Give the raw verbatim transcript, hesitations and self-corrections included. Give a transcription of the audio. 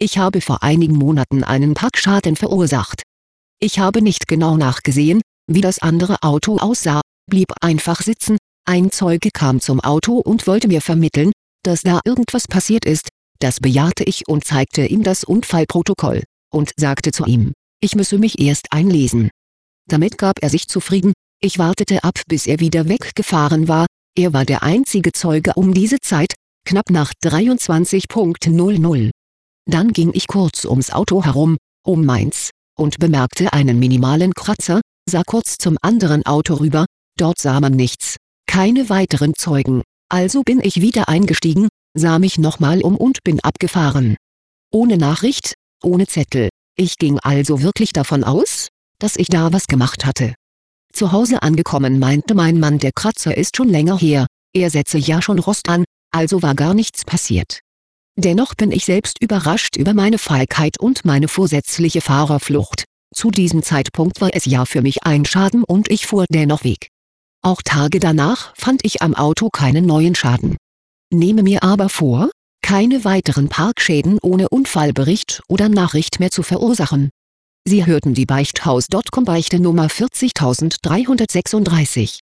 Ich habe vor einigen Monaten einen Parkschaden verursacht. Ich habe nicht genau nachgesehen, wie das andere Auto aussah, blieb einfach sitzen. Ein Zeuge kam zum Auto und wollte mir vermitteln, dass da irgendwas passiert ist. Das bejahte ich und zeigte ihm das Unfallprotokoll und sagte zu ihm, ich müsse mich erst einlesen. Damit gab er sich zufrieden. Ich wartete ab, bis er wieder weggefahren war. Er war der einzige Zeuge um diese Zeit, knapp nach dreiundzwanzig Uhr. Dann ging ich kurz ums Auto herum, um meins, und bemerkte einen minimalen Kratzer, sah kurz zum anderen Auto rüber, dort sah man nichts, keine weiteren Zeugen, also bin ich wieder eingestiegen, sah mich nochmal um und bin abgefahren. Ohne Nachricht, ohne Zettel, ich ging also wirklich davon aus, dass ich da was gemacht hatte. Zu Hause angekommen meinte mein Mann, der Kratzer ist schon länger her, er setze ja schon Rost an, also war gar nichts passiert. Dennoch bin ich selbst überrascht über meine Feigheit und meine vorsätzliche Fahrerflucht. Zu diesem Zeitpunkt war es ja für mich ein Schaden und ich fuhr dennoch weg. Auch Tage danach fand ich am Auto keinen neuen Schaden. Nehme mir aber vor, keine weiteren Parkschäden ohne Unfallbericht oder Nachricht mehr zu verursachen. Sie hörten die Beichthaus Punkt com Beichte Nummer vierzigtausenddreihundertsechsunddreißig.